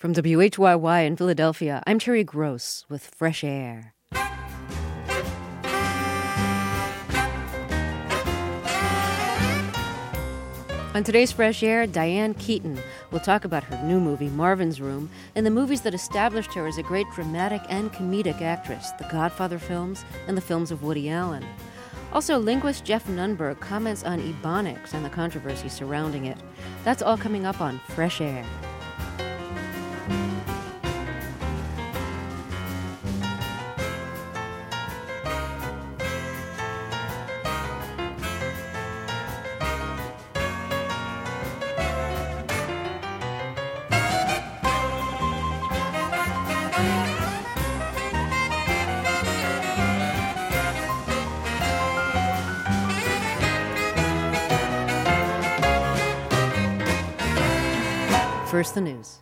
From WHYY in Philadelphia, I'm Terry Gross with Fresh Air. On today's Fresh Air, Diane Keaton will talk about her new movie, Marvin's Room, and the movies that established her as a great dramatic and comedic actress, the Godfather films and the films of Woody Allen. Also, linguist Jeff Nunberg comments on Ebonics and the controversy surrounding it. That's all coming up on Fresh Air. First, the news.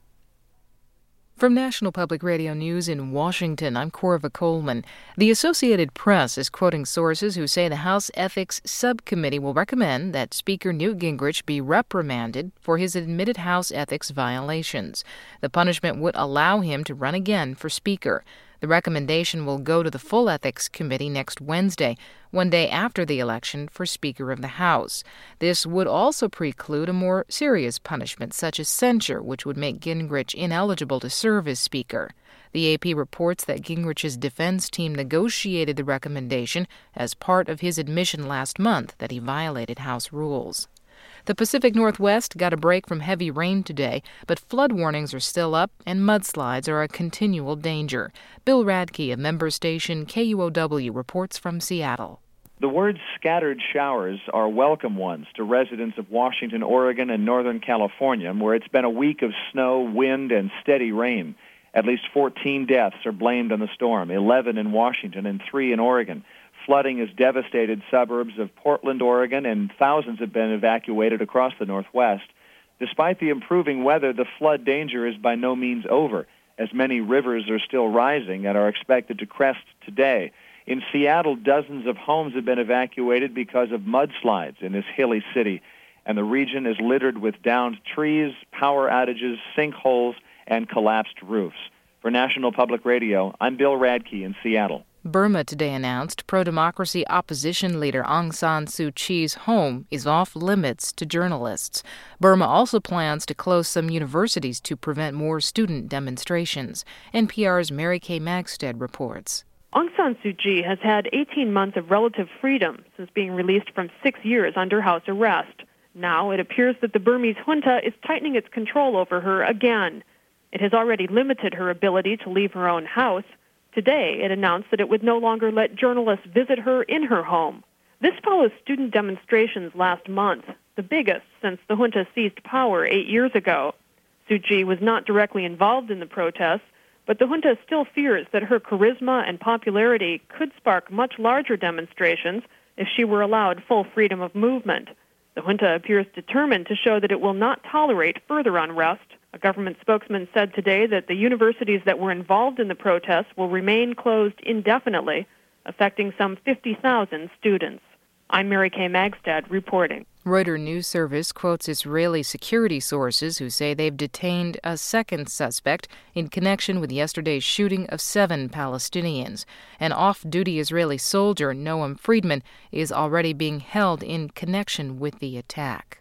From National Public Radio News in Washington, I'm Corva Coleman. The Associated Press is quoting sources who say the House Ethics Subcommittee will recommend that Speaker Newt Gingrich be reprimanded for his admitted House ethics violations. The punishment would allow him to run again for Speaker. The recommendation will go to the full Ethics Committee next Wednesday, one day after the election for Speaker of the House. This would also preclude a more serious punishment, such as censure, which would make Gingrich ineligible to serve as Speaker. The AP reports that Gingrich's defense team negotiated the recommendation as part of his admission last month that he violated House rules. The Pacific Northwest got a break from heavy rain today, but flood warnings are still up and mudslides are a continual danger. Bill Radke of member station KUOW reports from Seattle. The words scattered showers are welcome ones to residents of Washington, Oregon, and Northern California, where it's been a week of snow, wind, and steady rain. At least 14 deaths are blamed on the storm, 11 in Washington and 3 in Oregon. Flooding has devastated suburbs of Portland, Oregon, and thousands have been evacuated across the Northwest. Despite the improving weather, the flood danger is by no means over, as many rivers are still rising and are expected to crest today. In Seattle, dozens of homes have been evacuated because of mudslides in this hilly city, and the region is littered with downed trees, power outages, sinkholes, and collapsed roofs. For National Public Radio, I'm Bill Radke in Seattle. Burma today announced pro-democracy opposition leader Aung San Suu Kyi's home is off limits to journalists. Burma also plans to close some universities to prevent more student demonstrations. NPR's Mary Kay Magstead reports. Aung San Suu Kyi has had 18 months of relative freedom since being released from 6 years under house arrest. Now it appears that the Burmese junta is tightening its control over her again. It has already limited her ability to leave her own house. Today, it announced that it would no longer let journalists visit her in her home. This follows student demonstrations last month, the biggest since the junta seized power 8 years ago. Suu Kyi was not directly involved in the protests, but the junta still fears that her charisma and popularity could spark much larger demonstrations if she were allowed full freedom of movement. The junta appears determined to show that it will not tolerate further unrest. A government spokesman said today that the universities that were involved in the protests will remain closed indefinitely, affecting some 50,000 students. I'm Mary Kay Magstead reporting. Reuters News Service quotes Israeli security sources who say they've detained a second suspect in connection with yesterday's shooting of 7 Palestinians. An off-duty Israeli soldier, Noam Friedman, is already being held in connection with the attack.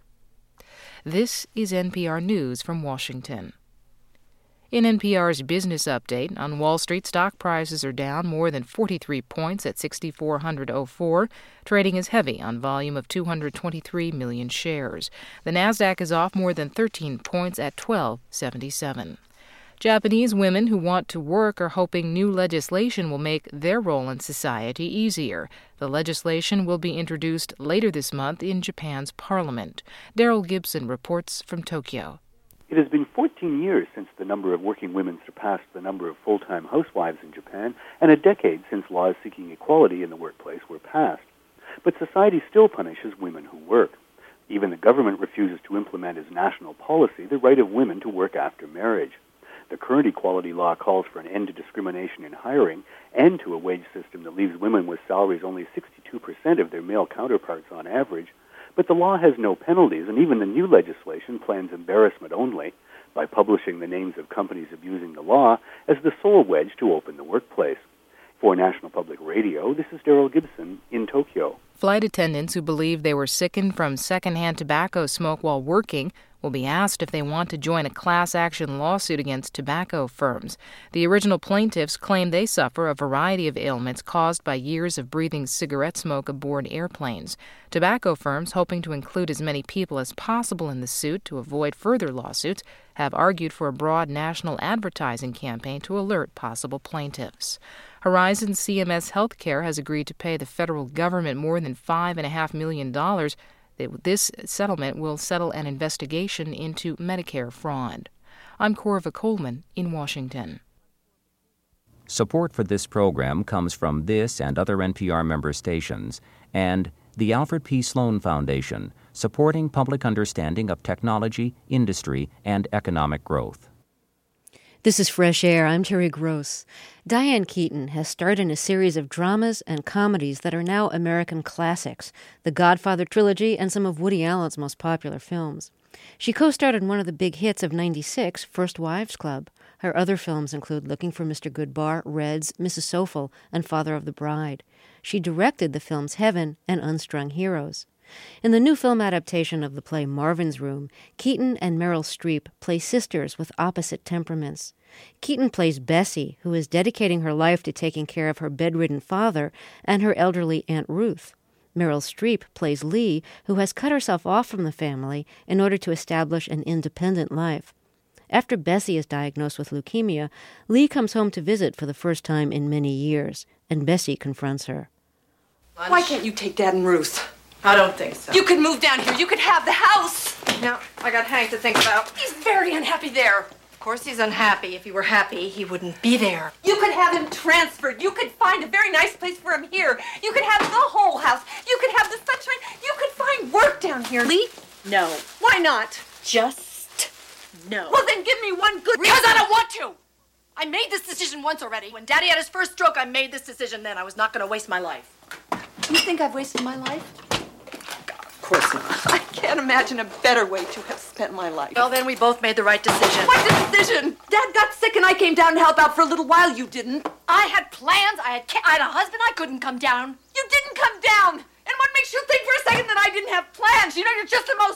This is NPR News from Washington. In NPR's Business Update, on Wall Street, stock prices are down more than 43 points at 6,404. Trading is heavy on volume of 223 million shares. The Nasdaq is off more than 13 points at 1277. Japanese women who want to work are hoping new legislation will make their role in society easier. The legislation will be introduced later this month in Japan's parliament. Daryl Gibson reports from Tokyo. It has been 14 years since the number of working women surpassed the number of full-time housewives in Japan, and a decade since laws seeking equality in the workplace were passed. But society still punishes women who work. Even the government refuses to implement as national policy the right of women to work after marriage. The current equality law calls for an end to discrimination in hiring and to a wage system that leaves women with salaries only 62% of their male counterparts on average. But the law has no penalties, and even the new legislation plans embarrassment only. by publishing the names of companies abusing the law as the sole wedge to open the workplace. For National Public Radio, this is Daryl Gibson in Tokyo. Flight attendants who believe they were sickened from secondhand tobacco smoke while working will be asked if they want to join a class action lawsuit against tobacco firms. The original plaintiffs claim they suffer a variety of ailments caused by years of breathing cigarette smoke aboard airplanes. Tobacco firms, hoping to include as many people as possible in the suit to avoid further lawsuits, have argued for a broad national advertising campaign to alert possible plaintiffs. Horizon CMS Healthcare has agreed to pay the federal government more than $5.5 million. This settlement will settle an investigation into Medicare fraud. I'm Corva Coleman in Washington. Support for this program comes from this and other NPR member stations and the Alfred P. Sloan Foundation, supporting public understanding of technology, industry, and economic growth. This is Fresh Air. I'm Terry Gross. Diane Keaton has starred in a series of dramas and comedies that are now American classics, the Godfather trilogy and some of Woody Allen's most popular films. She co-starred in one of the big hits of '96, First Wives Club. Her other films include Looking for Mr. Goodbar, Reds, Mrs. Sophel, and Father of the Bride. She directed the films Heaven and Unstrung Heroes. In the new film adaptation of the play Marvin's Room, Keaton and Meryl Streep play sisters with opposite temperaments. Keaton plays Bessie, who is dedicating her life to taking care of her bedridden father and her elderly Aunt Ruth. Meryl Streep plays Lee, who has cut herself off from the family in order to establish an independent life. After Bessie is diagnosed with leukemia, Lee comes home to visit for the first time in many years, and Bessie confronts her. Why can't you take Dad and Ruth? I don't think so. You could move down here. You could have the house. No, I got Hank to think about. He's very unhappy there. Of course he's unhappy. If he were happy, he wouldn't be there. You could have him transferred. You could find a very nice place for him here. You could have the whole house. You could have the sunshine. You could find work down here. Lee? No. Why not? Just no. Well, then give me one good reason. Because I don't want to. I made this decision once already. When Daddy had his first stroke, I made this decision then. I was not going to waste my life. You think I've wasted my life? Of course not. I can't imagine a better way to have spent my life. Well, then we both made the right decision. What decision? Dad got sick and I came down to help out for a little while. You didn't. I had plans. I had a husband. I couldn't come down. You didn't come down. And what makes you think for a second that I didn't have plans? You know, you're just the most...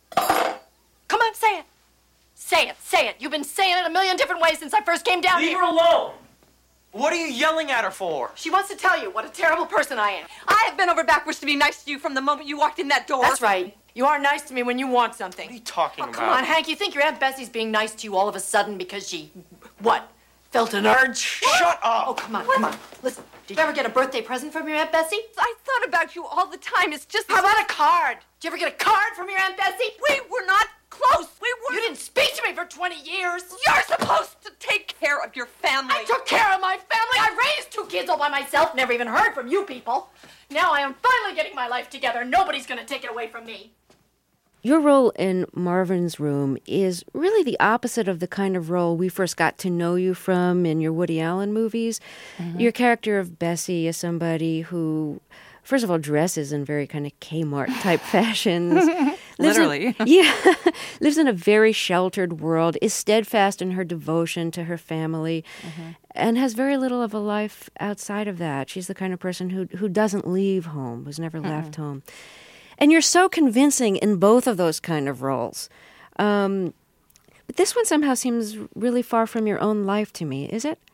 Come on, say it. Say it. Say it. You've been saying it a million different ways since I first came down here. Leave her alone. What are you yelling at her for? She wants to tell you what a terrible person I am. I have been over backwards to be nice to you from the moment you walked in that door. That's right. You are nice to me when you want something. What are you talking about? Come on, Hank. You think your Aunt Bessie's being nice to you all of a sudden because she, what, felt an urge? Shut up! Oh, come on, come on. Listen, did you ever get a birthday present from your Aunt Bessie? I thought about you all the time. It's just... How about a card? Did you ever get a card from your Aunt Bessie? We were not close. We were... You didn't speak to me for 20 years. You're supposed to take care of your family. I took care of my family. I raised 2 kids all by myself. Never even heard from you people. Now I am finally getting my life together. Nobody's going to take it away from me. Your role in Marvin's Room is really the opposite of the kind of role we first got to know you from in your Woody Allen movies. Mm-hmm. Your character of Bessie is somebody who, first of all, dresses in very kind of Kmart-type fashions. Literally. Lives in a very sheltered world, is steadfast in her devotion to her family, and has very little of a life outside of that. She's the kind of person who doesn't leave home, who's never left home. And you're so convincing in both of those kind of roles. But this one somehow seems really far from your own life to me, is it?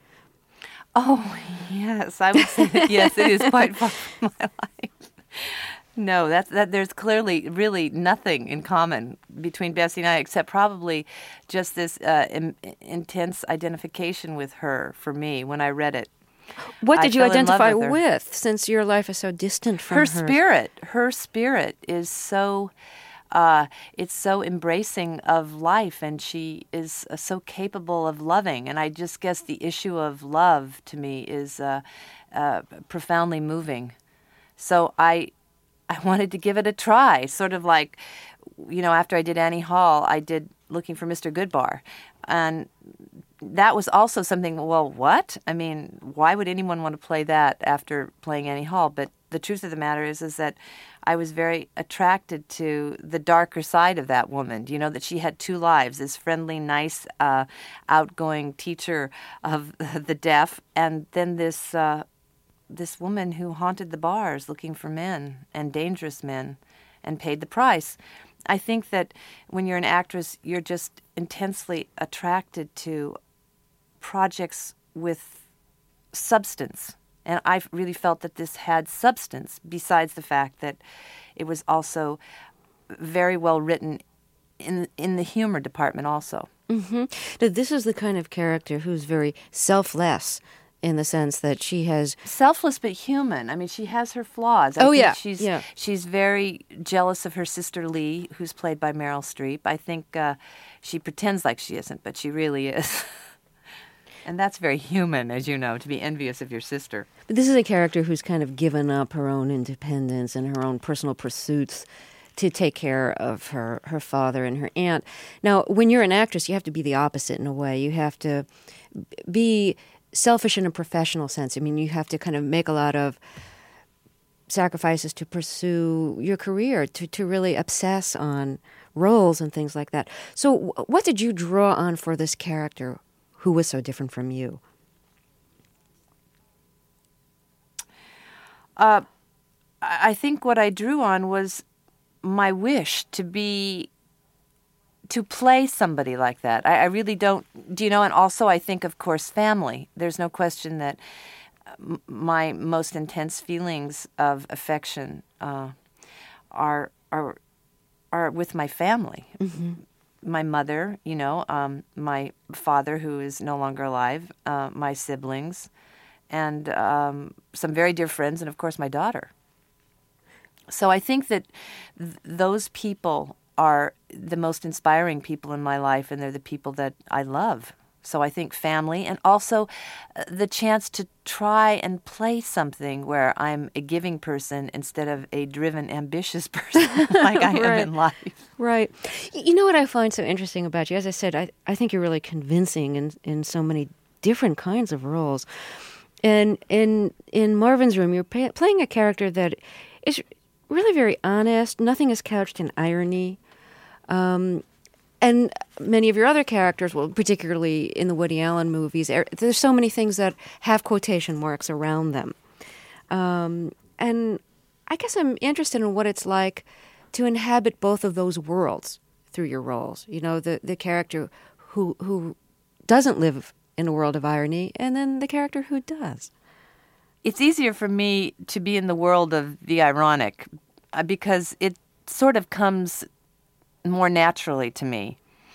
Oh, yes. I would say that, yes, it is quite far from my life. No, that there's clearly really nothing in common between Bessie and I, except probably just this intense identification with her for me when I read it. What did you identify with, since your life is so distant from her? Her spirit is so, it's so embracing of life, and she is so capable of loving. And I just guess the issue of love to me is profoundly moving. So I wanted to give it a try, sort of like, you know, after I did Annie Hall, I did Looking for Mr. Goodbar. And that was also something, well, what? I mean, why would anyone want to play that after playing Annie Hall? But the truth of the matter is that I was very attracted to the darker side of that woman. You know, that she had two lives, this friendly, nice, outgoing teacher of the deaf, and then this woman who haunted the bars looking for men, and dangerous men, and paid the price. I think that when you're an actress, you're just intensely attracted to projects with substance. And I really felt that this had substance, besides the fact that it was also very well written in the humor department also. Mm-hmm. This is the kind of character who's very selfless, in the sense that she has... Selfless but human. I mean, she has her flaws. I think she's very jealous of her sister Lee, who's played by Meryl Streep. I think she pretends like she isn't, but she really is. And that's very human, as you know, to be envious of your sister. But this is a character who's kind of given up her own independence and her own personal pursuits to take care of her father and her aunt. Now, when you're an actress, you have to be the opposite in a way. You have to be selfish in a professional sense. I mean, you have to kind of make a lot of sacrifices to pursue your career, to really obsess on roles and things like that. So what did you draw on for this character who was so different from you? I think what I drew on was my wish to play somebody like that. I really don't, and also I think, of course, family. There's no question that my most intense feelings of affection are with my family. Mm-hmm. My mother, my father, who is no longer alive, my siblings, and some very dear friends, and of course my daughter. So I think that those people are the most inspiring people in my life, and they're the people that I love. So I think family, and also the chance to try and play something where I'm a giving person instead of a driven, ambitious person like I am in life. Right. You know what I find so interesting about you? As I said, I think you're really convincing in so many different kinds of roles. And in Marvin's Room, you're playing a character that is really very honest. Nothing is couched in irony. And many of your other characters, well, particularly in the Woody Allen movies, there's so many things that have quotation marks around them. And I guess I'm interested in what it's like to inhabit both of those worlds through your roles. You know, the character who doesn't live in a world of irony, and then the character who does. It's easier for me to be in the world of the ironic because it sort of comes more naturally to me.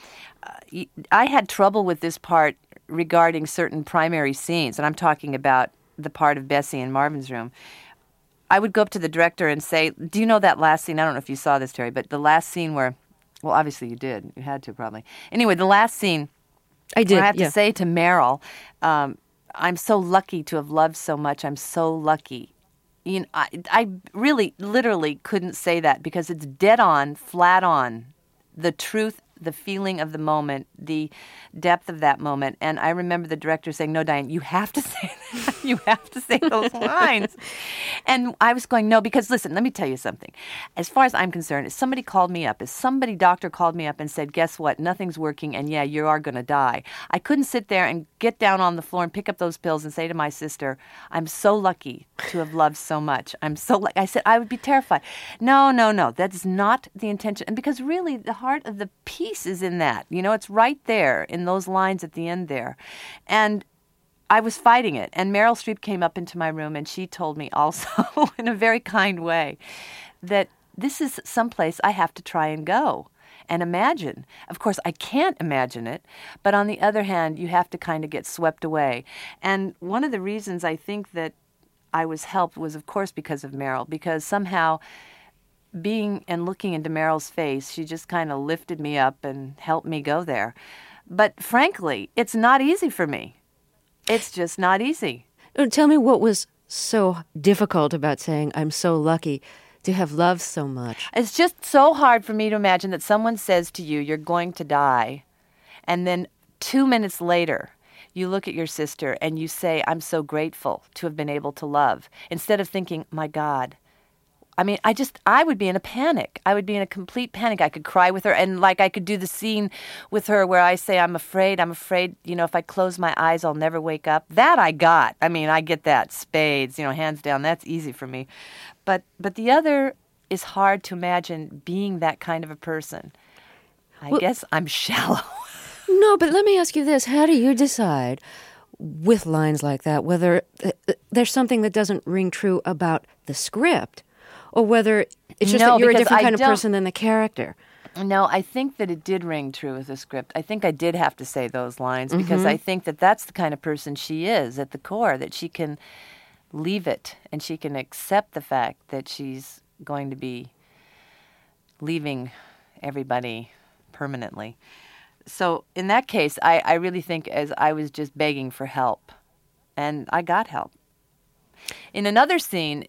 I had trouble with this part regarding certain primary scenes, and I'm talking about the part of Bessie in Marvin's Room. I would go up to the director and say, do you know that last scene? I don't know if you saw this, Terry, but the last scene where, well, obviously you did. You had to probably. Anyway, the last scene, I did. I have to say to Meryl, I'm so lucky to have loved so much. I'm so lucky. You know, I really, literally couldn't say that because it's dead on, flat on, the truth, the feeling of the moment, the depth of that moment. And I remember the director saying, no, Diane, you have to say that. You have to say those lines. And I was going, no, because listen, let me tell you something. As far as I'm concerned, if somebody called me up, doctor called me up and said, guess what, nothing's working and yeah, you are going to die. I couldn't sit there and get down on the floor and pick up those pills and say to my sister, I'm so lucky to have loved so much. I'm so lucky. I said, I would be terrified. No, that's not the intention. And because really the heart of the piece is in that. You know, it's right there in those lines at the end there. And I was fighting it. And Meryl Streep came up into my room and she told me also in a very kind way that this is someplace I have to try and go and imagine. Of course, I can't imagine it, but on the other hand, you have to kind of get swept away. And one of the reasons I think that I was helped was, of course, because of Meryl, because somehow being and looking into Meryl's face, she just kind of lifted me up and helped me go there. But frankly, it's not easy for me. It's just not easy. Tell me what was so difficult about saying, I'm so lucky to have loved so much. It's just so hard for me to imagine that someone says to you, you're going to die, and then 2 minutes later, you look at your sister and you say, I'm so grateful to have been able to love, instead of thinking, my God. I mean, I would be in a panic. I would be in a complete panic. I could cry with her, and like I could do the scene with her where I say, I'm afraid, if I close my eyes, I'll never wake up. That I got. I mean, I get that. Spades, hands down. That's easy for me. But the other is hard to imagine being that kind of a person. I guess I'm shallow. No, but let me ask you this. How do you decide with lines like that whether there's something that doesn't ring true about the script, or whether it's just that you're a different kind of person than the character? No, I think that it did ring true with the script. I think I did have to say those lines because I think that that's the kind of person she is at the core, that she can leave it and she can accept the fact that she's going to be leaving everybody permanently. So in that case, I really think as I was just begging for help, and I got help. In another scene,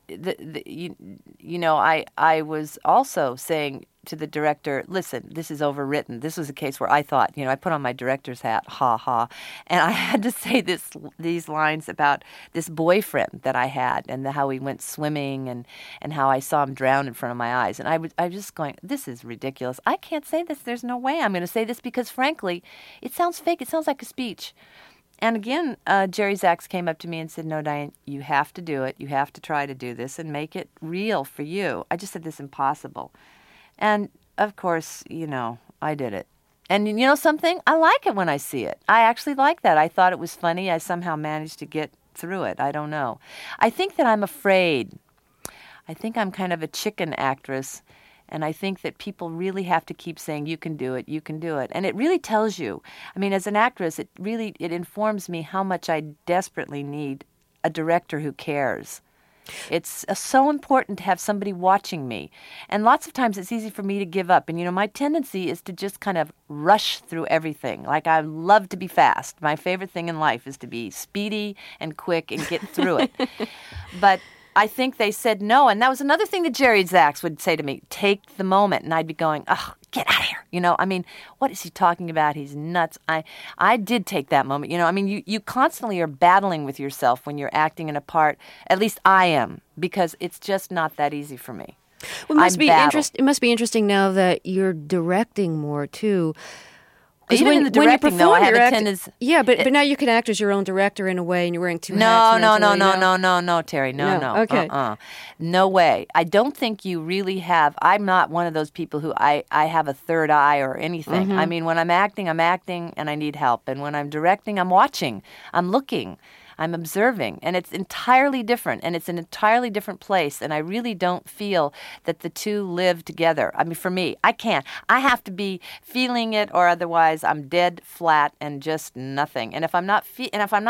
I was also saying to the director, listen, this is overwritten. This was a case where I thought, I put on my director's hat, ha ha, and I had to say these lines about this boyfriend that I had and how we went swimming and how I saw him drown in front of my eyes. And I was just going, this is ridiculous. I can't say this. There's no way I'm going to say this because, frankly, it sounds fake. It sounds like a speech. And again, Jerry Zaks came up to me and said, no, Diane, you have to do it. You have to try to do this and make it real for you. I just said, this is impossible. And, of course, I did it. And you know something? I like it when I see it. I actually like that. I thought it was funny. I somehow managed to get through it. I don't know. I think that I'm afraid. I think I'm kind of a chicken actress. And I think that people really have to keep saying, you can do it, you can do it. And it really tells you, I mean, as an actress, it informs me how much I desperately need a director who cares. It's so important to have somebody watching me. And lots of times it's easy for me to give up. And, my tendency is to just kind of rush through everything. Like, I love to be fast. My favorite thing in life is to be speedy and quick and get through it. But I think they said no. And that was another thing that Jerry Zaks would say to me, take the moment. And I'd be going, oh, get out of here. What is he talking about? He's nuts. I did take that moment. You constantly are battling with yourself when you're acting in a part. At least I am, because it's just not that easy for me. Well, it must be interesting now that you're directing more, too. Even in the directing, though, I have a tendency. Yeah, but now you can act as your own director in a way, and you're wearing two hats. No, Terry, no. Okay. No way. I don't think you really have. I'm not one of those people who I have a third eye or anything. I mean, when I'm acting, and I need help. And when I'm directing, I'm watching, I'm looking, I'm observing, and it's entirely different, and it's an entirely different place, and I really don't feel that the two live together. I mean, for me, I can't. I have to be feeling it, or otherwise I'm dead flat and just nothing. And if I'm not feeling,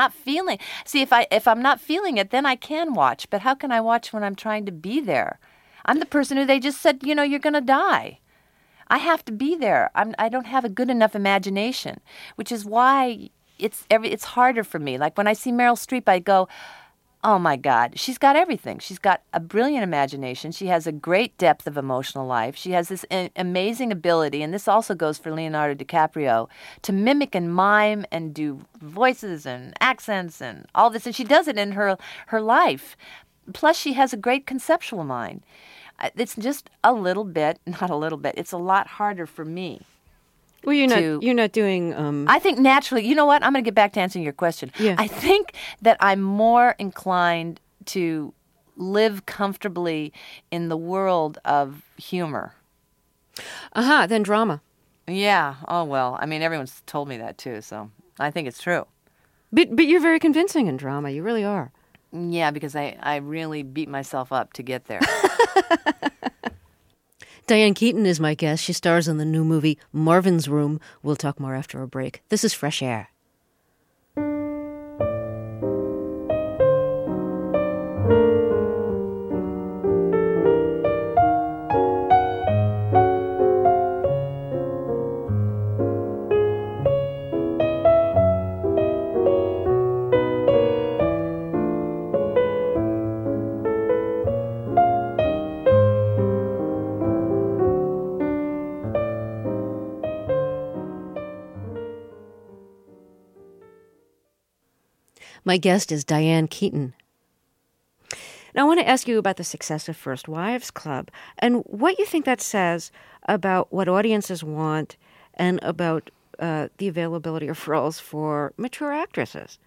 if I'm not feeling it, then I can watch. But how can I watch when I'm trying to be there? I'm the person who they just said, you're going to die. I have to be there. I don't have a good enough imagination, which is why it's harder for me. Like when I see Meryl Streep, I go, oh my God, she's got everything. She's got a brilliant imagination. She has a great depth of emotional life. She has this amazing ability, and this also goes for Leonardo DiCaprio, to mimic and mime and do voices and accents and all this. And she does it in her life. Plus, she has a great conceptual mind. It's just not a little bit, it's a lot harder for me. Well, you're not doing... I think naturally, you know what? I'm going to get back to answering your question. Yeah. I think that I'm more inclined to live comfortably in the world of humor. Than drama. Yeah. Oh, well, I mean, everyone's told me that too, so I think it's true. But you're very convincing in drama. You really are. Yeah, because I really beat myself up to get there. Diane Keaton is my guest. She stars in the new movie Marvin's Room. We'll talk more after a break. This is Fresh Air. My guest is Diane Keaton. Now, I want to ask you about the success of First Wives Club and what you think that says about what audiences want and about the availability of roles for mature actresses.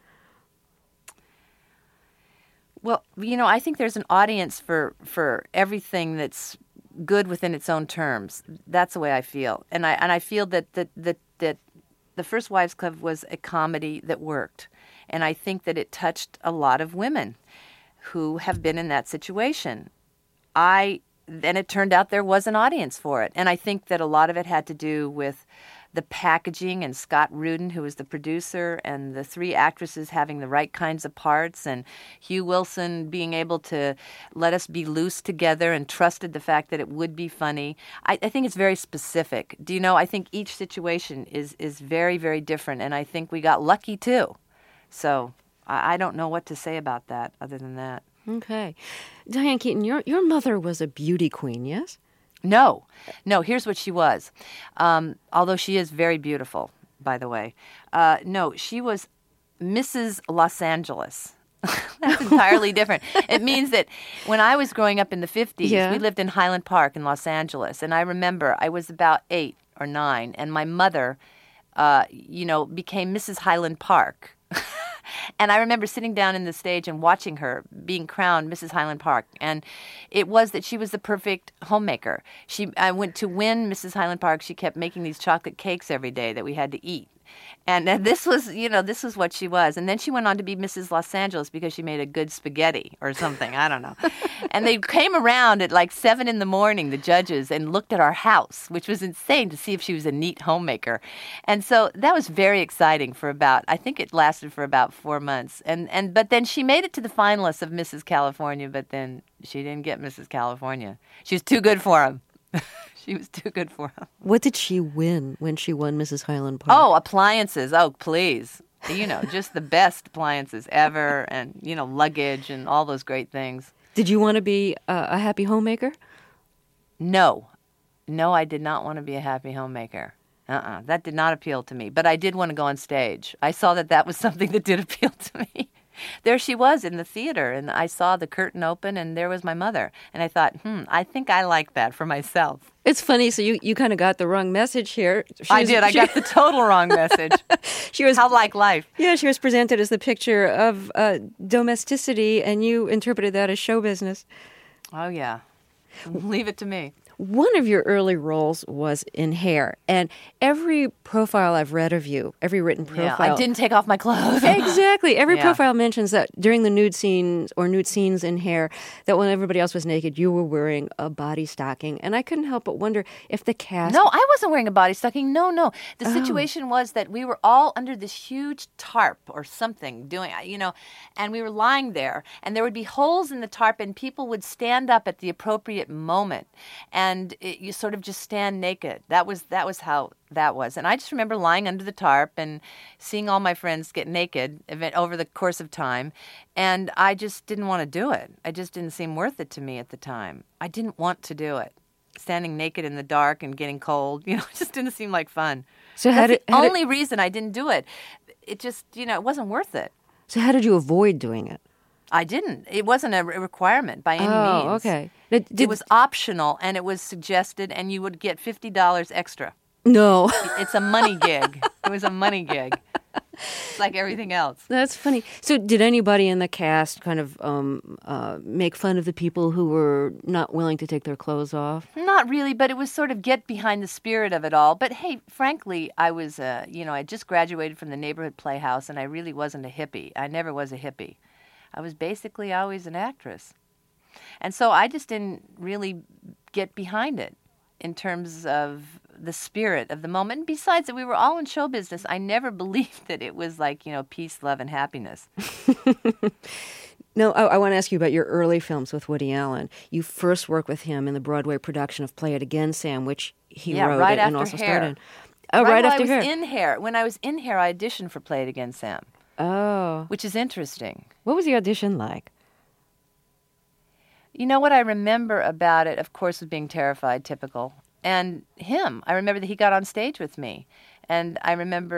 Well, I think there's an audience for everything that's good within its own terms. That's the way I feel, and I feel that the First Wives Club was a comedy that worked, and I think that it touched a lot of women who have been in that situation. Then it turned out there was an audience for it, and I think that a lot of it had to do with the packaging and Scott Rudin, who was the producer, and the three actresses having the right kinds of parts, and Hugh Wilson being able to let us be loose together and trusted the fact that it would be funny. I think it's very specific. I think each situation is very, very different, and I think we got lucky too. So I don't know what to say about that other than that. Okay. Diane Keaton, your mother was a beauty queen, yes? No, here's what she was. Although she is very beautiful, by the way. No, she was Mrs. Los Angeles. That's entirely different. It means that when I was growing up in the 50s, we lived in Highland Park in Los Angeles. And I remember I was about 8 or 9, and my mother, became Mrs. Highland Park. And I remember sitting down in the stage and watching her being crowned Mrs. Highland Park. And it was that she was the perfect homemaker. I went to win Mrs. Highland Park. She kept making these chocolate cakes every day that we had to eat. And this was what she was. And then she went on to be Mrs. Los Angeles because she made a good spaghetti or something. I don't know. And they came around at like 7 in the morning, the judges, and looked at our house, which was insane to see if she was a neat homemaker. And so that was very exciting I think it lasted for about 4 months. But then she made it to the finalists of Mrs. California, but then she didn't get Mrs. California. She was too good for him. She was too good for him. What did she win when she won Mrs. Highland Park? Oh, appliances. Oh, please. Just the best appliances ever, and, luggage and all those great things. Did you want to be a happy homemaker? No, I did not want to be a happy homemaker. That did not appeal to me. But I did want to go on stage. I saw that was something that did appeal to me. There she was in the theater, and I saw the curtain open, and there was my mother. And I thought, I think I like that for myself. It's funny, so you kind of got the wrong message here. I got the total wrong message. How like life. Yeah, she was presented as the picture of domesticity, and you interpreted that as show business. Oh, yeah. Leave it to me. One of your early roles was in Hair, and every profile I've read of you, every written profile... Yeah, I didn't take off my clothes. Exactly. Every profile mentions that during the nude scenes or nude scenes in Hair, that when everybody else was naked, you were wearing a body stocking. And I couldn't help but wonder if the cast... No, I wasn't wearing a body stocking. No. The situation was that we were all under this huge tarp or something doing, and we were lying there, and there would be holes in the tarp, and people would stand up at the appropriate moment. And you sort of just stand naked. That was how that was. And I just remember lying under the tarp and seeing all my friends get naked over the course of time. And I just didn't want to do it. It just didn't seem worth it to me at the time. I didn't want to do it. Standing naked in the dark and getting cold, it just didn't seem like fun. So That's the only reason I didn't do it. It just, it wasn't worth it. So how did you avoid doing it? I didn't. It wasn't a requirement by any means. Oh, okay. It was optional, and it was suggested, and you would get $50 extra. No. It's a money gig. It was a money gig. It's like everything else. That's funny. So did anybody in the cast kind of make fun of the people who were not willing to take their clothes off? Not really, but it was sort of get behind the spirit of it all. But hey, frankly, I was, I just graduated from the neighborhood playhouse, and I really wasn't a hippie. I never was a hippie. I was basically always an actress. And so I just didn't really get behind it in terms of the spirit of the moment. And besides that, we were all in show business. I never believed that it was like, peace, love, and happiness. No, I want to ask you about your early films with Woody Allen. You first worked with him in the Broadway production of Play It Again, Sam, which he wrote right and after also Hair. starred in. Oh, right after Hair. When I was in Hair, I auditioned for Play It Again, Sam. Oh. Which is interesting. What was the audition like? What I remember about it, of course, was being terrified, typical. And him. I remember that he got on stage with me. And I remember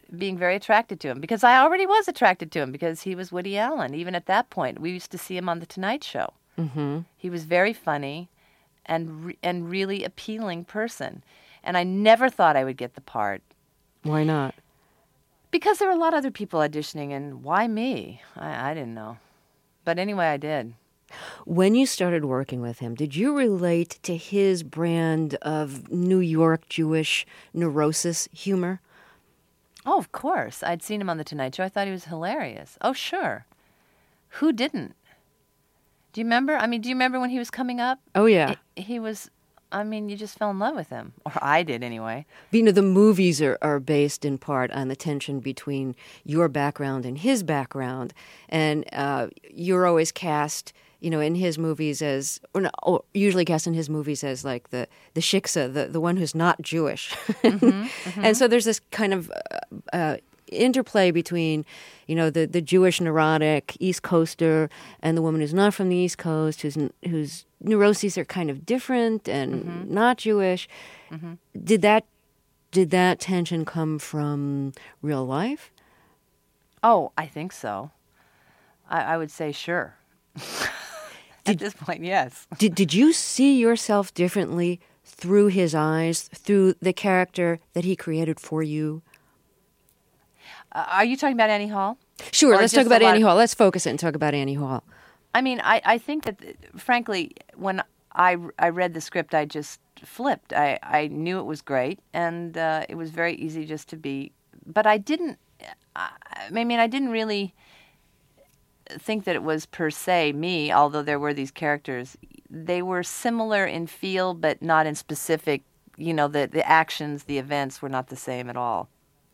being very attracted to him, because I already was attracted to him because he was Woody Allen. Even at that point, we used to see him on The Tonight Show. Mm-hmm. He was very funny and really appealing person. And I never thought I would get the part. Why not? Because there were a lot of other people auditioning, and why me? I didn't know. But anyway, I did. When you started working with him, did you relate to his brand of New York Jewish neurosis humor? Oh, of course. I'd seen him on The Tonight Show. I thought he was hilarious. Oh, sure. Who didn't? Do you remember? I mean, do you remember when he was coming up? Oh, yeah. He was, I mean, you just fell in love with him. Or I did, anyway. But, you know, the movies are based in part on the tension between your background and his background. And you're always cast, you know, in his movies as, or usually cast in his movies as like the shiksa, the one who's not Jewish. And so there's this kind of interplay between, you know, the Jewish neurotic East Coaster and the woman who's not from the East Coast, whose neuroses are kind of different and not Jewish. Did that tension come from real life? Oh, I think so. I would say sure. At this point, yes. Did you see yourself differently through his eyes, through the character that he created for you? Are you talking about Annie Hall? Sure, let's talk about Annie Hall. Let's focus it and talk about Annie Hall. I mean, I think that, frankly, when I read the script, I just flipped. I knew it was great, and it was very easy just to be. But I didn't really think that it was per se me, although there were these characters. They were similar in feel, but not in specific, you know, the actions, the events were not the same at all.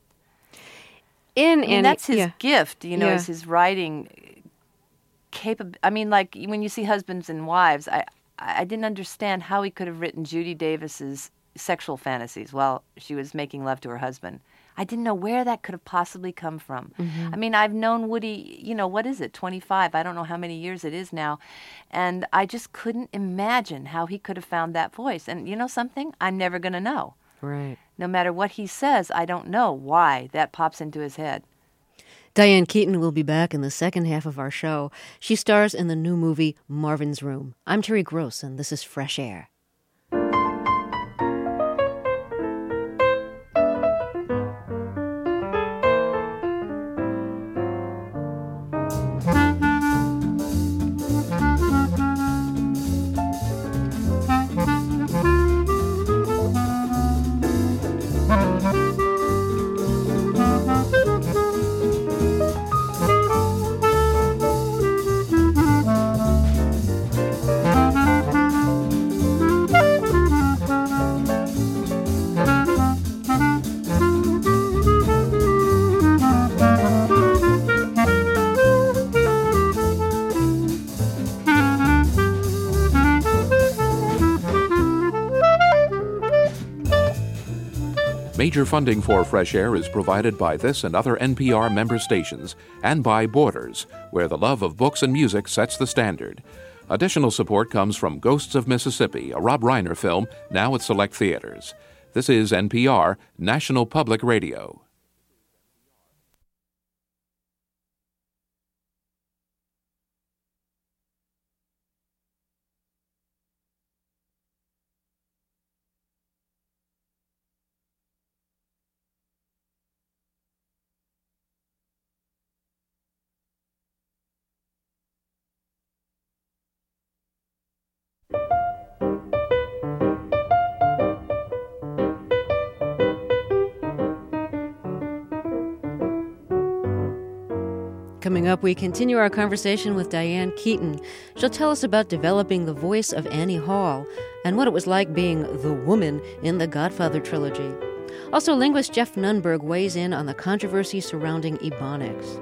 That's his gift, you know, is his writing I mean, like, when you see Husbands and Wives, I didn't understand how he could have written Judy Davis's sexual fantasies while she was making love to her husband. I didn't know where that could have possibly come from. I mean, I've known Woody, you know, what is it, 25? I don't know how many years it is now. And I just couldn't imagine how he could have found that voice. And you know something? I'm never going to know. Right. No matter what he says, I don't know why that pops into his head. Diane Keaton will be back in the second half of our show. She stars in the new movie Marvin's Room. I'm Terry Gross, and this is Fresh Air. Major funding for Fresh Air is provided by this and other NPR member stations and by Borders, where the love of books and music sets the standard. Additional support comes from Ghosts of Mississippi, a Rob Reiner film, now at select theaters. This is NPR, National Public Radio. Coming up, we continue our conversation with Diane Keaton. She'll tell us about developing the voice of Annie Hall and what it was like being the woman in the Godfather trilogy. Also, linguist Jeff Nunberg weighs in on the controversy surrounding Ebonics.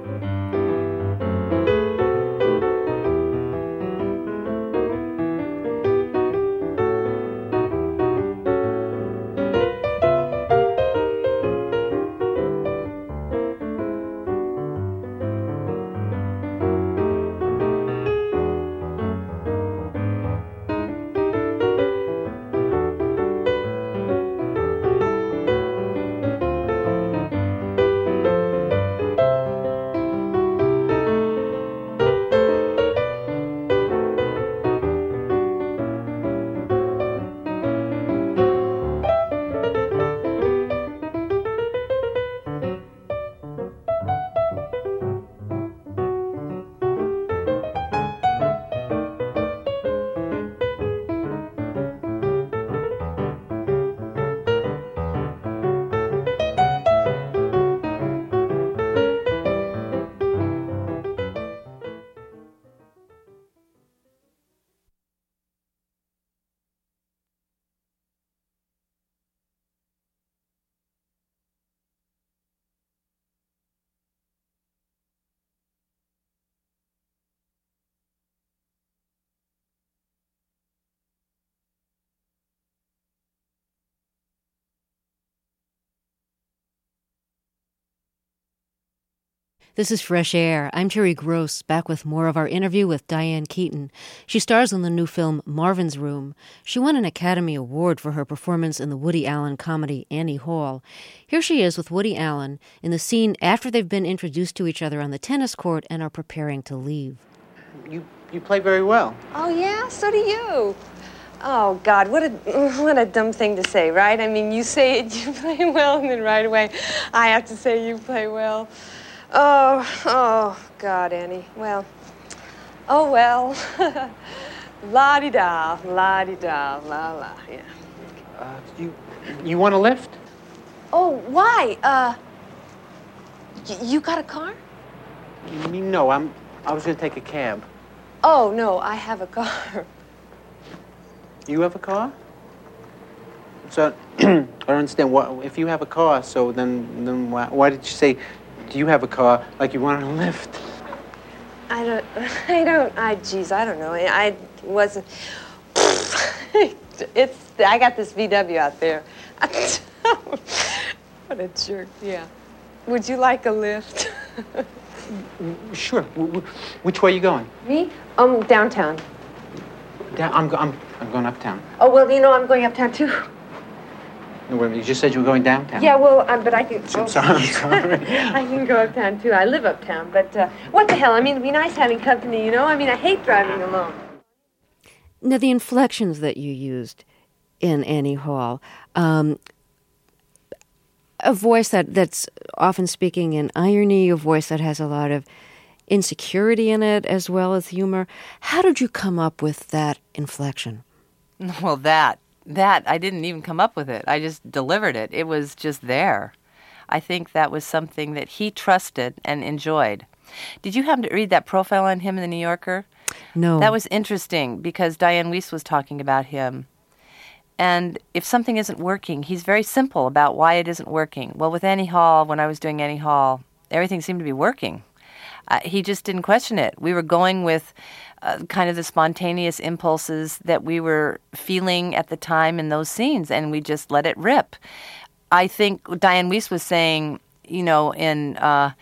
This is Fresh Air. I'm Terry Gross, back with more of our interview with Diane Keaton. She stars in the new film Marvin's Room. She won an Academy Award for her performance in the Woody Allen comedy Annie Hall. Here she is with Woody Allen in the scene after they've been introduced to each other on the tennis court and are preparing to leave. You play very well. Oh, yeah? So do you. Oh, God, what a dumb thing to say, right? I mean, you say it, you play well, and then right away I have to say you play well. Oh, God, Annie. Well, la-di-da, la-di-da, la-la, yeah. You want a lift? Oh, why? You got a car? No, I was going to take a cab. Oh, no, I have a car. You have a car? So, I don't understand. If you have a car, so then why did you say, do you have a car, like you wanted a lift? I don't know. I wasn't, I got this VW out there. What a jerk, yeah. Would you like a lift? Sure. Which way are you going? Me? Downtown. I'm going uptown. Oh, well, I'm going uptown, too. No, wait a minute, you just said you were going downtown. Yeah, well, but I can... I'm sorry. I can go uptown, too. I live uptown, but what the hell? I mean, it'd be nice having company, I mean, I hate driving alone. Now, the inflections that you used in Annie Hall, a voice that's often speaking in irony, a voice that has a lot of insecurity in it as well as humor. How did you come up with that inflection? Well, that I didn't even come up with it. I just delivered it. It was just there. I think that was something that he trusted and enjoyed. Did you happen to read that profile on him in the New Yorker? No. That was interesting because Diane Weiss was talking about him. And if something isn't working, he's very simple about why it isn't working. Well, with Annie Hall, when I was doing Annie Hall, everything seemed to be working. He just didn't question it. We were going with kind of the spontaneous impulses that we were feeling at the time in those scenes, and we just let it rip. I think Diane Weiss was saying, in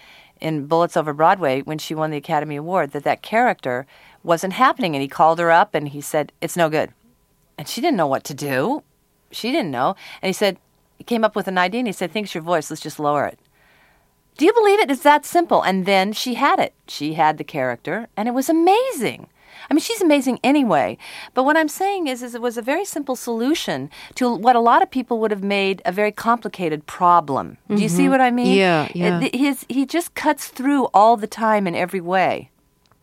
Bullets Over Broadway, when she won the Academy Award, that character wasn't happening, and he called her up and he said, "It's no good." And she didn't know what to do. She didn't know. And he came up with an idea, and he said, "Thinks your voice, let's just lower it." Do you believe it? It's that simple. And then she had it. She had the character, and it was amazing. I mean, she's amazing anyway. But what I'm saying is it was a very simple solution to what a lot of people would have made a very complicated problem. Mm-hmm. Do you see what I mean? Yeah. He just cuts through all the time in every way.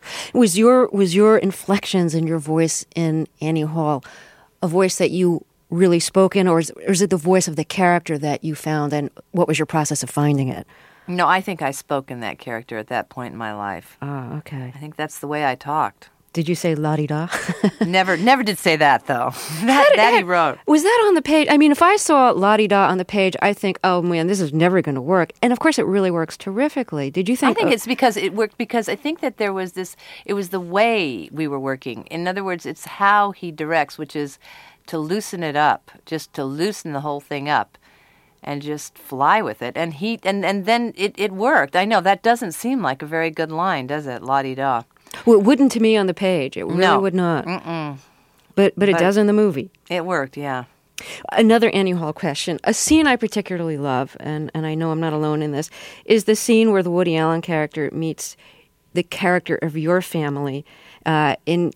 Was your inflections in your voice in Annie Hall a voice that you really spoke in, or is it the voice of the character that you found, and what was your process of finding it? No, I think I spoke in that character at that point in my life. Oh, okay. I think that's the way I talked. Did you say la-di-da? Never did say that, though. That he wrote. Was that on the page? I mean, if I saw la-di-da on the page, I think, oh, man, this is never going to work. And, of course, it really works terrifically. Did you think... I think it's because it worked, because I think that there was this... It was the way we were working. In other words, it's how he directs, which is to loosen it up, just to loosen the whole thing up. And just fly with it, and then it worked. I know that doesn't seem like a very good line, does it? La-di-da. Well, it wouldn't to me on the page. It really would not. Mm-mm. But it does in the movie. It worked, yeah. Another Annie Hall question. A scene I particularly love, and I know I'm not alone in this, is the scene where the Woody Allen character meets the character of your family in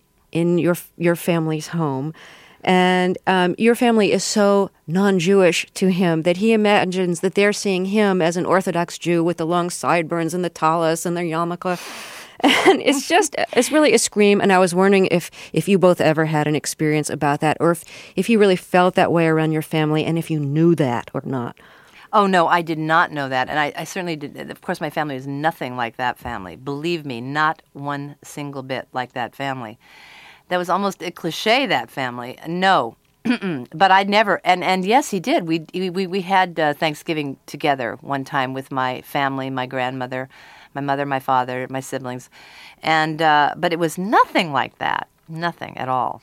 your family's home. And your family is so non-Jewish to him that he imagines that they're seeing him as an Orthodox Jew with the long sideburns and the tallis and their yarmulke. And it's really a scream. And I was wondering if you both ever had an experience about that, or if you really felt that way around your family, and if you knew that or not. Oh, no, I did not know that. And I certainly did. Of course, my family is nothing like that family. Believe me, not one single bit like that family. That was almost a cliche, that family. No. But I'd never, and yes, he did. We had Thanksgiving together one time with my family, my grandmother, my mother, my father, my siblings. And but it was nothing like that. Nothing at all.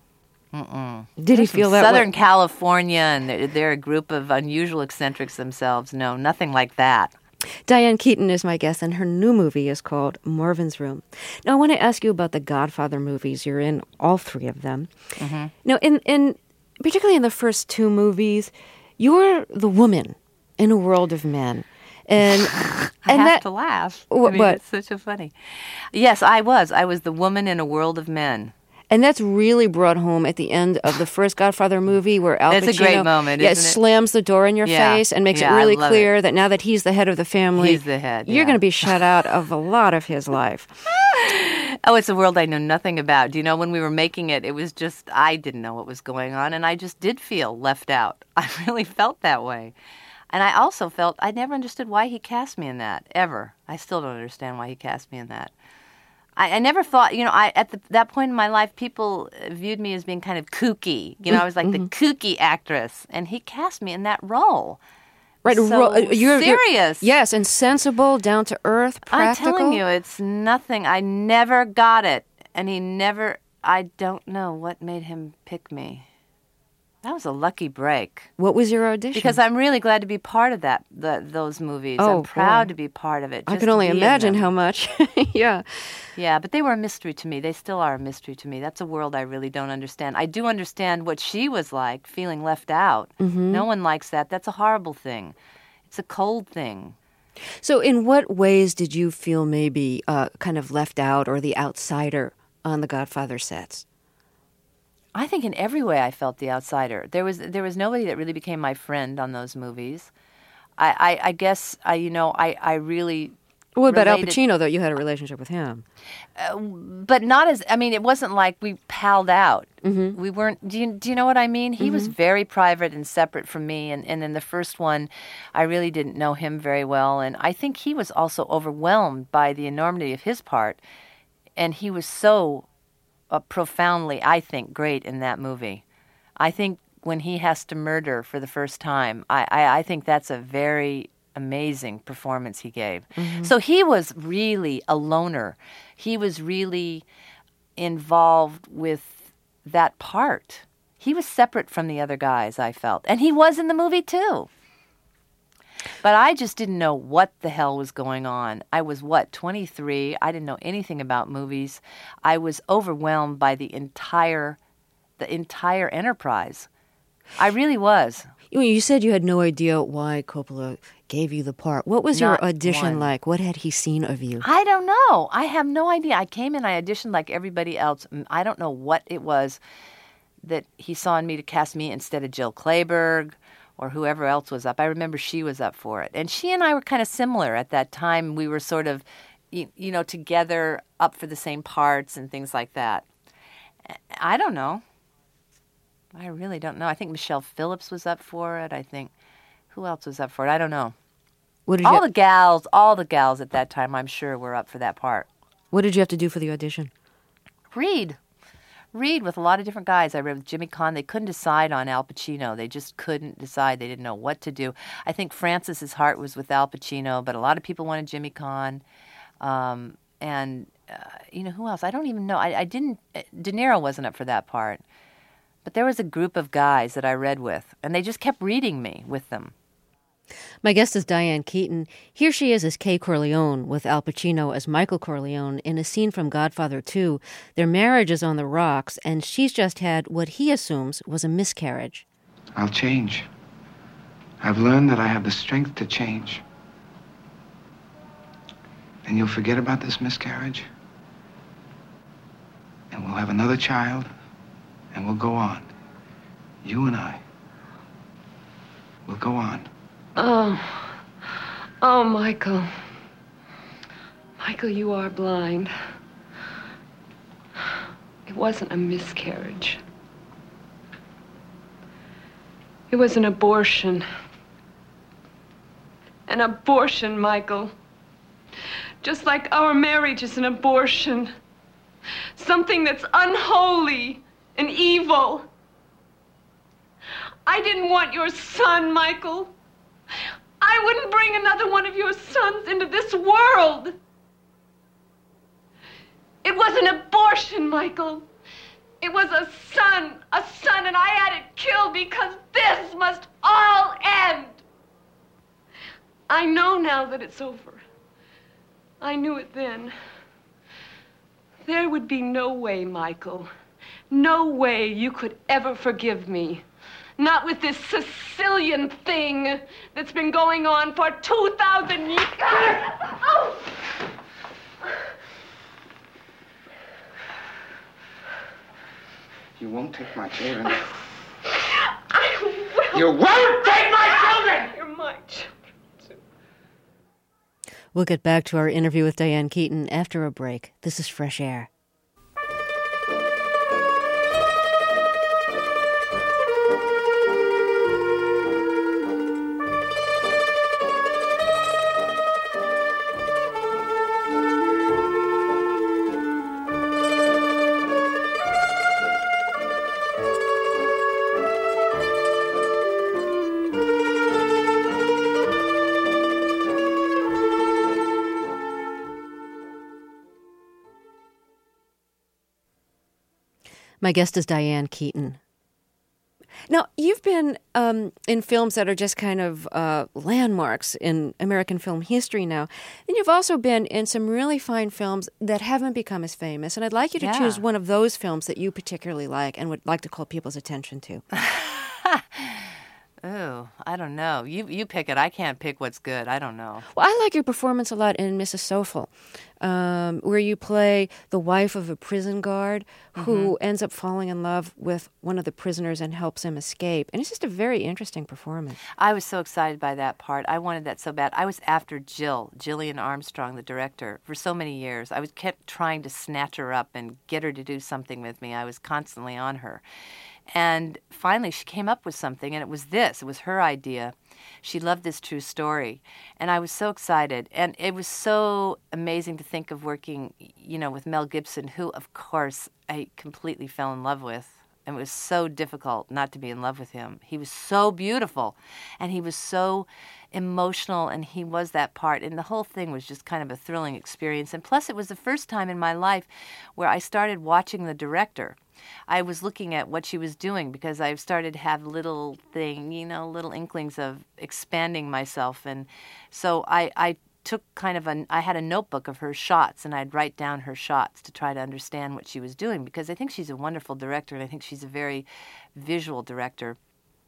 Mm-mm. Did he feel that Southern way? California, and they're a group of unusual eccentrics themselves. No, nothing like that. Diane Keaton is my guest, and her new movie is called Marvin's Room. Now, I want to ask you about the Godfather movies. You're in all three of them. Mm-hmm. Now, in particularly in the first two movies, you're the woman in a world of men. And I have to laugh. It's such a funny. Yes, I was. I was the woman in a world of men. And that's really brought home at the end of the first Godfather movie where Al Pacino... It's a great moment, isn't it? Slams the door in your face and makes it really clear that now that he's the head of the family... He's the head, you're going to be shut out of a lot of his life. Oh, it's a world I know nothing about. Do you know, when we were making it, it was just... I didn't know what was going on, and I just did feel left out. I really felt that way. And I also felt... I never understood why he cast me in that, ever. I still don't understand why he cast me in that. I never thought, at that point in my life, people viewed me as being kind of kooky. I was like the kooky actress, and he cast me in that role. Right, so you're serious. Yes, and sensible, down to earth, practical. I'm telling you, it's nothing. I never got it, and I don't know what made him pick me. That was a lucky break. What was your audition? Because I'm really glad to be part of those movies. Oh, I'm proud to be part of it. I can only imagine how much. Yeah. Yeah, but they were a mystery to me. They still are a mystery to me. That's a world I really don't understand. I do understand what she was like, feeling left out. Mm-hmm. No one likes that. That's a horrible thing. It's a cold thing. So in what ways did you feel maybe kind of left out or the outsider on the Godfather sets? I think in every way I felt the outsider. There was nobody that really became my friend on those movies. I guess I really. What about Al Pacino, though? You had a relationship with him, but not as. I mean, it wasn't like we palled out. Mm-hmm. We weren't. Do you know what I mean? He was very private and separate from me. And in the first one, I really didn't know him very well, and I think he was also overwhelmed by the enormity of his part, and he was so. Profoundly, I think, great in that movie. I think when he has to murder for the first time, I think that's a very amazing performance he gave. Mm-hmm. So he was really a loner. He was really involved with that part. He was separate from the other guys, I felt. And he was in the movie, too. But I just didn't know what the hell was going on. I was, 23? I didn't know anything about movies. I was overwhelmed by the entire enterprise. I really was. You said you had no idea why Coppola gave you the part. What was your audition like? What had he seen of you? I don't know. I have no idea. I came in, I auditioned like everybody else. I don't know what it was that he saw in me to cast me instead of Jill Clayburgh or whoever else was up. I remember she was up for it. And she and I were kind of similar at that time. We were sort of, together, up for the same parts and things like that. I don't know. I really don't know. I think Michelle Phillips was up for it. I think, who else was up for it? I don't know. All the gals at that time, I'm sure, were up for that part. What did you have to do for the audition? Read with a lot of different guys. I read with Jimmy Caan. They couldn't decide on Al Pacino. They just couldn't decide. They didn't know what to do. I think Francis's heart was with Al Pacino, but a lot of people wanted Jimmy Caan. Who else? I don't even know. I didn't. De Niro wasn't up for that part. But there was a group of guys that I read with, and they just kept reading me with them. My guest is Diane Keaton. Here she is as Kay Corleone, with Al Pacino as Michael Corleone, in a scene from Godfather 2. Their marriage is on the rocks, and she's just had what he assumes was a miscarriage. I'll change. I've learned that I have the strength to change. And you'll forget about this miscarriage, and we'll have another child, and we'll go on. You and I. We'll go on. Oh, Michael. Michael, you are blind. It wasn't a miscarriage. It was an abortion. An abortion, Michael. Just like our marriage is an abortion. Something that's unholy and evil. I didn't want your son, Michael. I wouldn't bring another one of your sons into this world. It was an abortion, Michael. It was a son, and I had it killed because this must all end. I know now that it's over. I knew it then. There would be no way, Michael. No way you could ever forgive me. Not with this Sicilian thing that's been going on for 2,000 years. Oh! You won't take my children. I will. You won't take my children! You're my children. We'll get back to our interview with Diane Keaton after a break. This is Fresh Air. My guest is Diane Keaton. Now, you've been in films that are just kind of landmarks in American film history now. And you've also been in some really fine films that haven't become as famous. And I'd like you to choose one of those films that you particularly like and would like to call people's attention to. Oh, I don't know. You pick it. I can't pick what's good. I don't know. Well, I like your performance a lot in Mrs. Sophel, where you play the wife of a prison guard who ends up falling in love with one of the prisoners and helps him escape. And it's just a very interesting performance. I was so excited by that part. I wanted that so bad. I was after Gillian Armstrong, the director, for so many years. I kept trying to snatch her up and get her to do something with me. I was constantly on her. And finally, she came up with something, and it was this. It was her idea. She loved this true story. And I was so excited. And it was so amazing to think of working, with Mel Gibson, who, of course, I completely fell in love with. And it was so difficult not to be in love with him. He was so beautiful, and he was so emotional, and he was that part. And the whole thing was just kind of a thrilling experience. And plus, it was the first time in my life where I started watching the director. I was looking at what she was doing because I've started to have little inklings of expanding myself. And so I took I had a notebook of her shots, and I'd write down her shots to try to understand what she was doing, because I think she's a wonderful director, and I think she's a very visual director.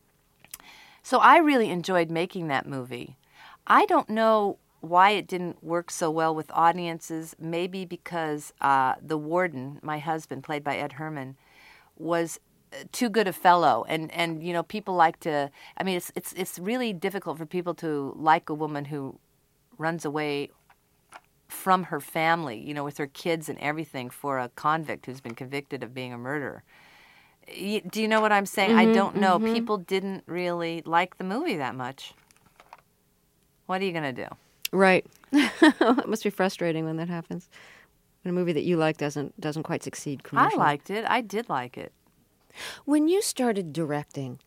So I really enjoyed making that movie. I don't know why it didn't work so well with audiences. Maybe because the warden, my husband, played by Ed Herman, was too good a fellow, and people like to. I mean, it's really difficult for people to like a woman who runs away from her family, with her kids and everything, for a convict who's been convicted of being a murderer. Do you know what I'm saying? I don't know. People didn't really like the movie that much. What are you going to do? Right. It must be frustrating when that happens. When a movie that you like doesn't quite succeed commercially. I liked it. I did like it. When you started directing,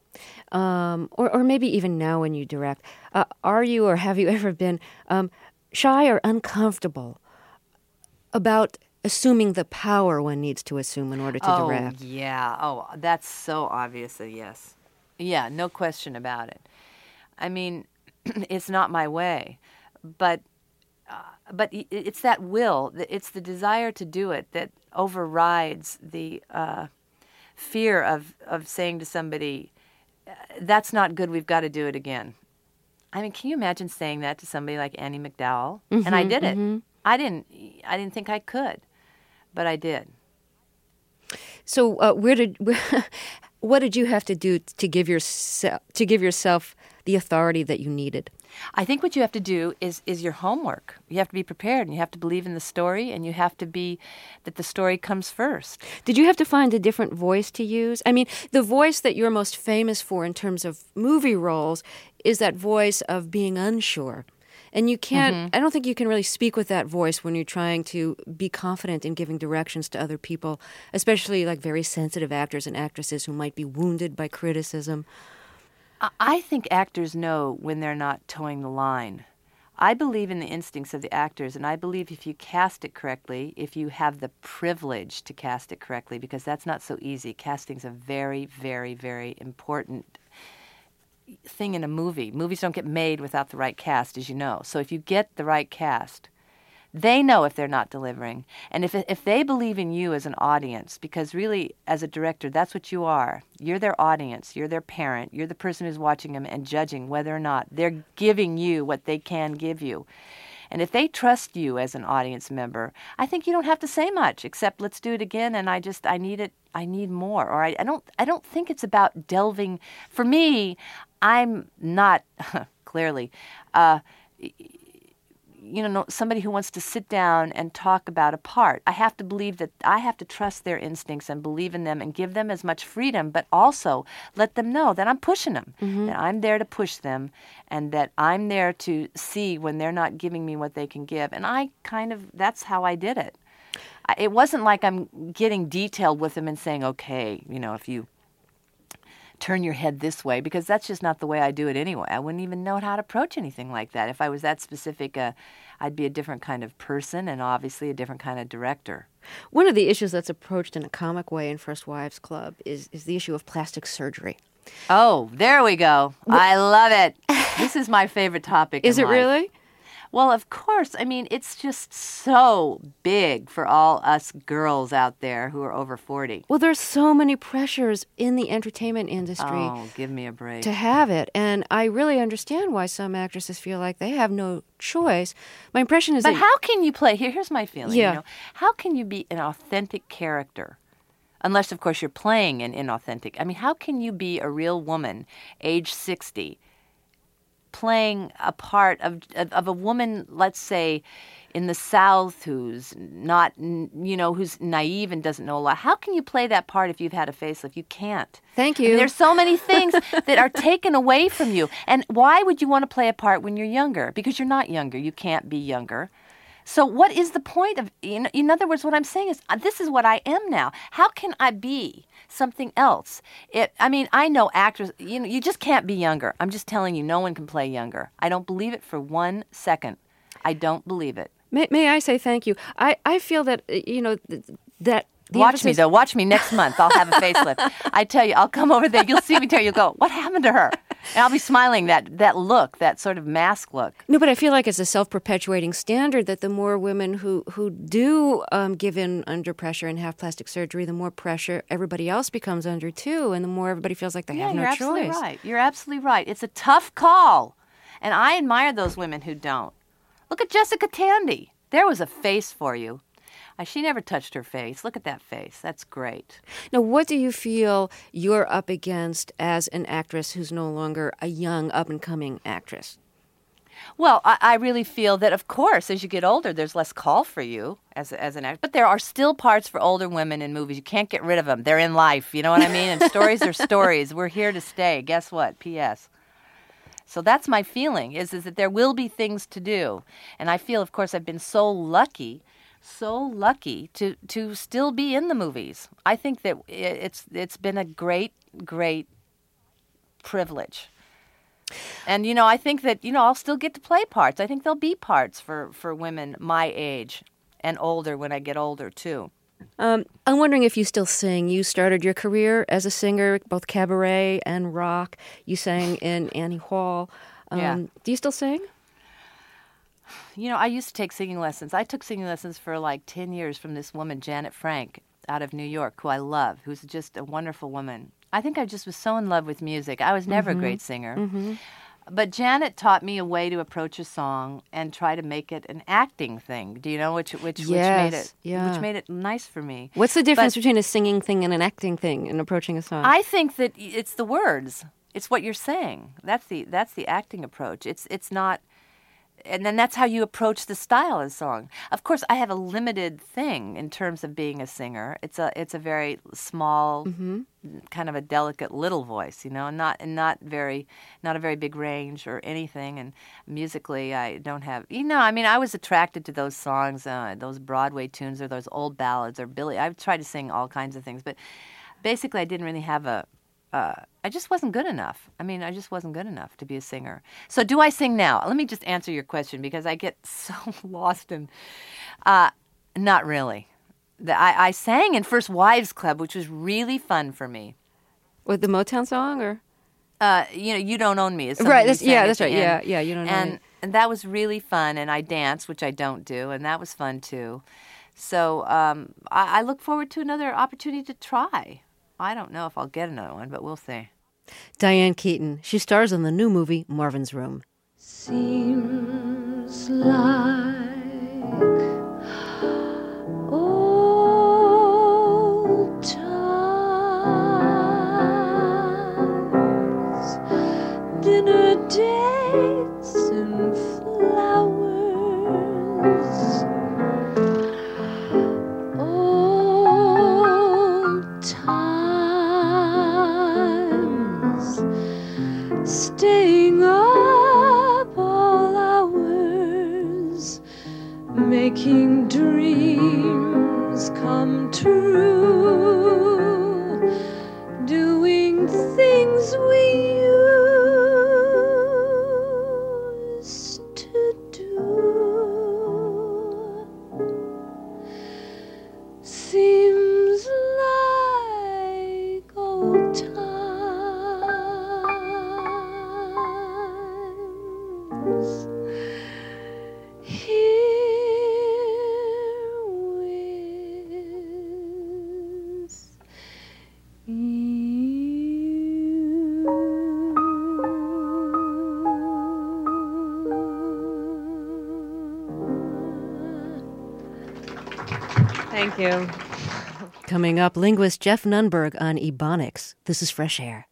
or maybe even now when you direct, are you or have you ever been shy or uncomfortable about assuming the power one needs to assume in order to direct? Oh, yeah. Oh, that's so obvious a yes. Yeah, no question about it. I mean, it's not my way, but it's that will, it's the desire to do it that overrides the fear of saying to somebody, that's not good, we've got to do it again. I mean, can you imagine saying that to somebody like Andie MacDowell? And I did it. I didn't think I could, but I did. So, what did you have to do to give yourself the authority that you needed? I think what you have to do is your homework. You have to be prepared, and you have to believe in the story, and you have to be that the story comes first. Did you have to find a different voice to use? I mean, the voice that you're most famous for in terms of movie roles is that voice of being unsure. And you can't, I don't think you can really speak with that voice when you're trying to be confident in giving directions to other people, especially like very sensitive actors and actresses who might be wounded by criticism. I think actors know when they're not towing the line. I believe in the instincts of the actors, and I believe if you cast it correctly, if you have the privilege to cast it correctly, because that's not so easy. Casting's a very, very, very important thing in a movie. Movies don't get made without the right cast, as you know. So if you get the right cast, they know if they're not delivering. And if they believe in you as an audience, because really, as a director, that's what you are. You're their audience. You're their parent. You're the person who's watching them and judging whether or not they're giving you what they can give you. And if they trust you as an audience member, I think you don't have to say much except let's do it again. And I need it. I need more. Or I don't think it's about delving. For me, I'm not clearly, somebody who wants to sit down and talk about a part. I have to believe that I have to trust their instincts and believe in them and give them as much freedom, but also let them know that I'm pushing them, that I'm there to push them, and that I'm there to see when they're not giving me what they can give. And that's how I did it. It wasn't like I'm getting detailed with them and saying, okay, if you turn your head this way, because that's just not the way I do it anyway. I wouldn't even know how to approach anything like that. If I was that specific, I'd be a different kind of person and obviously a different kind of director. One of the issues that's approached in a comic way in First Wives Club is the issue of plastic surgery. Oh, there we go. I love it. This is my favorite topic. Is it really? Well, of course. I mean, it's just so big for all us girls out there who are over 40. Well, there's so many pressures in the entertainment industry. Oh, give me a break. To have it. And I really understand why some actresses feel like they have no choice. My impression is But how can you play? Here's my feeling. Yeah. How can you be an authentic character? Unless, of course, you're playing an inauthentic. I mean, how can you be a real woman, age 60, playing a part of a woman, let's say, in the South who's not, who's naive and doesn't know a lot? How can you play that part if you've had a facelift? You can't. Thank you. I mean, there's so many things that are taken away from you. And why would you want to play a part when you're younger? Because you're not younger. You can't be younger. So what is the point of, in other words, what I'm saying is, this is what I am now. How can I be something else? I know actors, you just can't be younger. I'm just telling you, no one can play younger. I don't believe it for 1 second. I don't believe it. May I say thank you? I feel that, that... Watch me, though. Watch me next month. I'll have a facelift. I tell you, I'll come over there. You'll see me there. You'll go, what happened to her? And I'll be smiling, that look, that sort of mask look. No, but I feel like it's a self-perpetuating standard that the more women who do give in under pressure and have plastic surgery, the more pressure everybody else becomes under, too, and the more everybody feels like they have no choice. You're absolutely right. You're absolutely right. It's a tough call, and I admire those women who don't. Look at Jessica Tandy. There was a face for you. She never touched her face. Look at that face. That's great. Now, what do you feel you're up against as an actress who's no longer a young, up-and-coming actress? Well, I really feel that, of course, as you get older, there's less call for you as an actor. But there are still parts for older women in movies. You can't get rid of them. They're in life. You know what I mean? And stories are stories. We're here to stay. Guess what? P.S. So that's my feeling, is that there will be things to do. And I feel, of course, I've been so lucky to still be in the movies. I think that it's been a great privilege. And, I think that, I'll still get to play parts. I think there'll be parts for women my age and older when I get older, too. I'm wondering if you still sing. You started your career as a singer, both cabaret and rock. You sang in Annie Hall. Do you still sing? I used to take singing lessons. I took singing lessons for like 10 years from this woman, Janet Frank, out of New York, who I love, who's just a wonderful woman. I think I just was so in love with music. I was never a great singer. Mm-hmm. But Janet taught me a way to approach a song and try to make it an acting thing. Do you know which made it nice for me? What's the difference between a singing thing and an acting thing in approaching a song? I think that it's the words. It's what you're saying. That's the acting approach. It's not. And then that's how you approach the style of the song. Of course, I have a limited thing in terms of being a singer. It's a very small, kind of a delicate little voice, not a very big range or anything. And musically, I don't have, I was attracted to those songs, those Broadway tunes or those old ballads or Billy. I've tried to sing all kinds of things, but basically, I didn't really have I just wasn't good enough. I just wasn't good enough to be a singer. So do I sing now? Let me just answer your question because I get so lost in... not really. I sang in First Wives Club, which was really fun for me. With the Motown song, or...? You Don't Own Me. Is Right, that's right. Yeah, You Don't Own Me. And that was really fun, and I danced, which I don't do, and that was fun too. So I look forward to another opportunity to try. I don't know if I'll get another one, but we'll see. Diane Keaton. She stars in the new movie Marvin's Room. Seems like old times, dinner dates and flowers, old times, staying up all hours, making dreams come true, doing things we used to do. Seems like old times. Here Thank you. Coming up, linguist Jeff Nunberg on Ebonics. This is Fresh Air.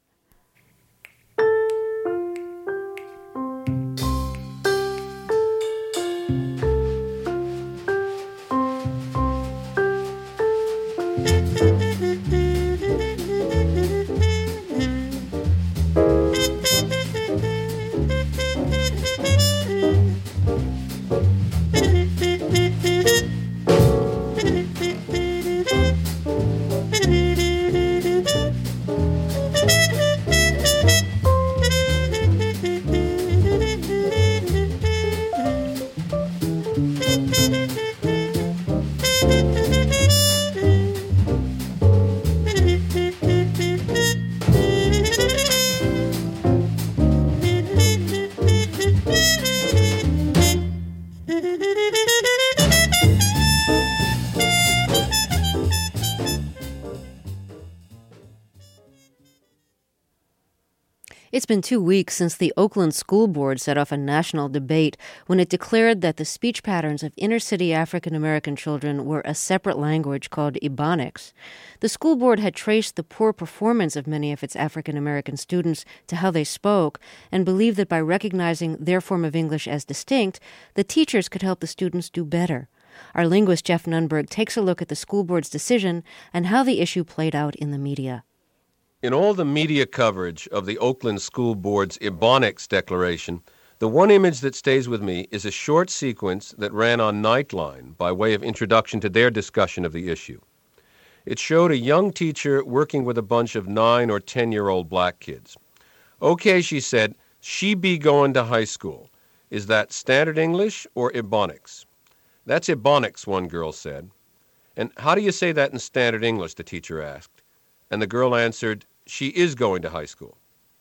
It's been 2 weeks since the Oakland School Board set off a national debate when it declared that the speech patterns of inner-city African-American children were a separate language called Ebonics. The school board had traced the poor performance of many of its African-American students to how they spoke and believed that by recognizing their form of English as distinct, the teachers could help the students do better. Our linguist Jeff Nunberg takes a look at the school board's decision and how the issue played out in the media. In all the media coverage of the Oakland School Board's Ebonics declaration, the one image that stays with me is a short sequence that ran on Nightline by way of introduction to their discussion of the issue. It showed a young teacher working with a bunch of 9 or 10-year-old black kids. Okay, she said, she be going to high school. Is that standard English or Ebonics? That's Ebonics, one girl said. And how do you say that in standard English, the teacher asked. And the girl answered, she is going to high school.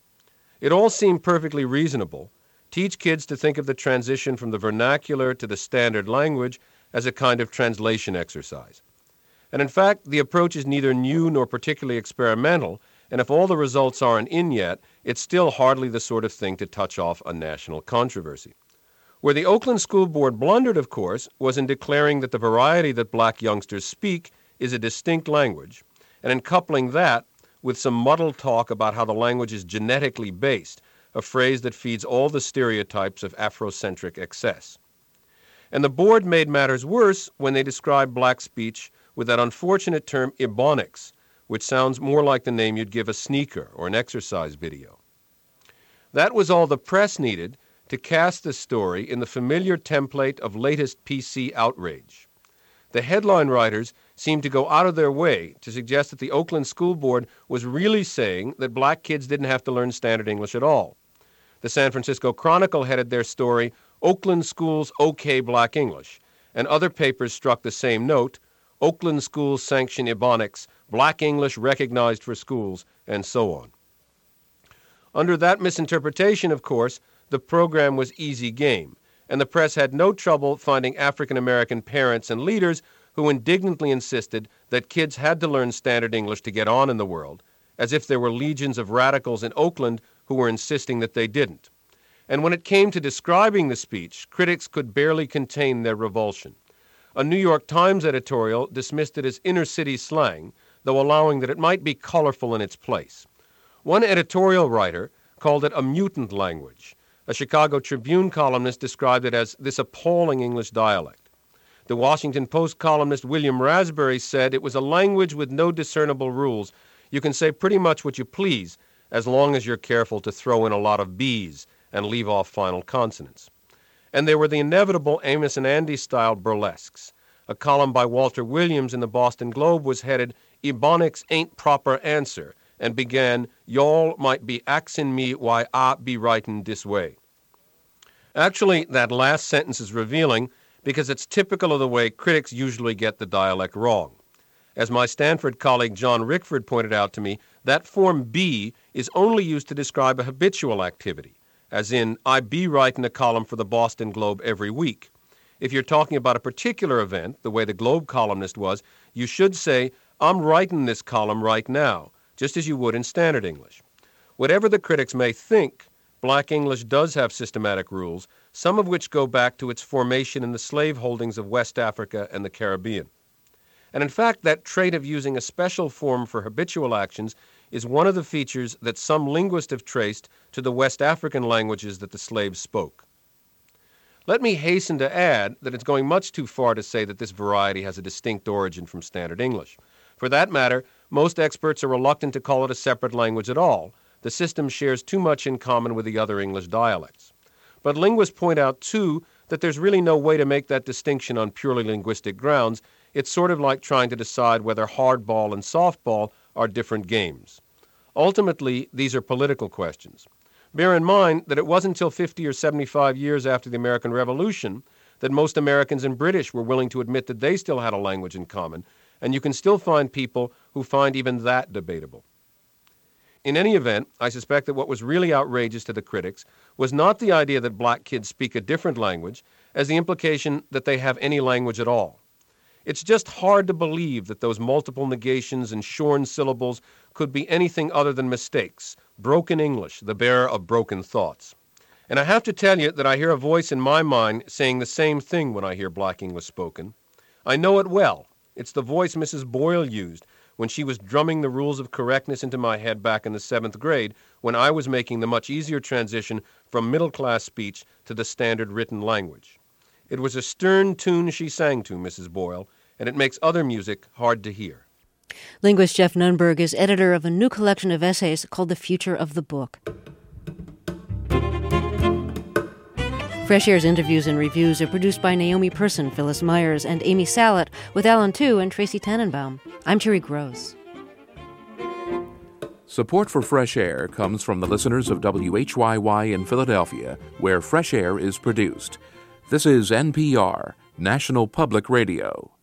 It all seemed perfectly reasonable. Teach kids to think of the transition from the vernacular to the standard language as a kind of translation exercise. And in fact, the approach is neither new nor particularly experimental, and if all the results aren't in yet, it's still hardly the sort of thing to touch off a national controversy. Where the Oakland School Board blundered, of course, was in declaring that the variety that black youngsters speak is a distinct language, and in coupling that with some muddled talk about how the language is genetically based, a phrase that feeds all the stereotypes of Afrocentric excess. And the board made matters worse when they described black speech with that unfortunate term Ebonics, which sounds more like the name you'd give a sneaker or an exercise video. That was all the press needed to cast the story in the familiar template of latest PC outrage. The headline writers seemed to go out of their way to suggest that the Oakland School Board was really saying that black kids didn't have to learn standard English at all. The San Francisco Chronicle headed their story, Oakland Schools OK Black English, and other papers struck the same note, Oakland Schools sanction Ebonics, Black English recognized for schools, and so on. Under that misinterpretation, of course, the program was easy game, and the press had no trouble finding African-American parents and leaders who indignantly insisted that kids had to learn standard English to get on in the world, as if there were legions of radicals in Oakland who were insisting that they didn't. And when it came to describing the speech, critics could barely contain their revulsion. A New York Times editorial dismissed it as inner-city slang, though allowing that it might be colorful in its place. One editorial writer called it a mutant language. A Chicago Tribune columnist described it as this appalling English dialect. The Washington Post columnist William Raspberry said it was a language with no discernible rules. You can say pretty much what you please, as long as you're careful to throw in a lot of B's and leave off final consonants. And there were the inevitable Amos and Andy-style burlesques. A column by Walter Williams in the Boston Globe was headed, "Ebonics Ain't Proper Answer," and began, "Y'all might be axin' me why I be writin' this way." Actually, that last sentence is revealing because it's typical of the way critics usually get the dialect wrong. As my Stanford colleague John Rickford pointed out to me, that form be is only used to describe a habitual activity, as in, I be writing a column for the Boston Globe every week. If you're talking about a particular event, the way the Globe columnist was, you should say, I'm writing this column right now, just as you would in standard English. Whatever the critics may think, Black English does have systematic rules, some of which go back to its formation in the slave holdings of West Africa and the Caribbean. And in fact, that trait of using a special form for habitual actions is one of the features that some linguists have traced to the West African languages that the slaves spoke. Let me hasten to add that it's going much too far to say that this variety has a distinct origin from standard English. For that matter, most experts are reluctant to call it a separate language at all. The system shares too much in common with the other English dialects. But linguists point out, too, that there's really no way to make that distinction on purely linguistic grounds. It's sort of like trying to decide whether hardball and softball are different games. Ultimately, these are political questions. Bear in mind that it wasn't until 50 or 75 years after the American Revolution that most Americans and British were willing to admit that they still had a language in common, and you can still find people who find even that debatable. In any event, I suspect that what was really outrageous to the critics was not the idea that black kids speak a different language, as the implication that they have any language at all. It's just hard to believe that those multiple negations and shorn syllables could be anything other than mistakes, broken English, the bearer of broken thoughts. And I have to tell you that I hear a voice in my mind saying the same thing when I hear Black English spoken. I know it well. It's the voice Mrs. Boyle used when she was drumming the rules of correctness into my head back in the 7th grade when I was making the much easier transition from middle-class speech to the standard written language. It was a stern tune she sang to, Mrs. Boyle, and it makes other music hard to hear. Linguist Jeff Nunberg is editor of a new collection of essays called The Future of the Book. Fresh Air's interviews and reviews are produced by Naomi Person, Phyllis Myers, and Amy Salet, with Alan Tu and Tracy Tannenbaum. I'm Terry Gross. Support for Fresh Air comes from the listeners of WHYY in Philadelphia, where Fresh Air is produced. This is NPR, National Public Radio.